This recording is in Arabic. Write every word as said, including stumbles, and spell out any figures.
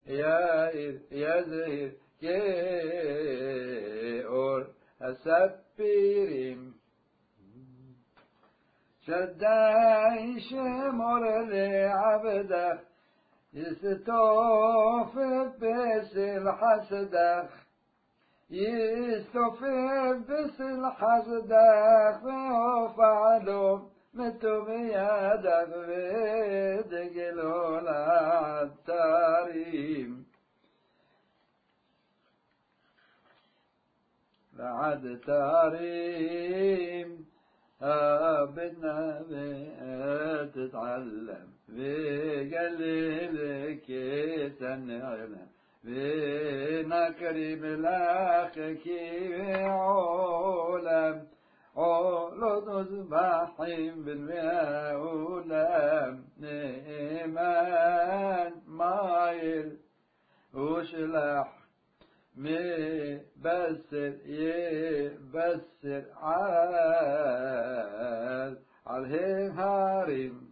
يائر يزهر كيور السبيريم شداي شمر لعبدك يستوف بس الحسدك يستوف بس الحسدك وفعلوا متو بيدك بدقلوا العتاريم بعد تاريم بدنا تتعلم بقلبك سنعنا بنكرم الأخك بعولم عولد أصبحين بالمولم نيمان مايل وشلح مبسر يبسر عال عليه هارم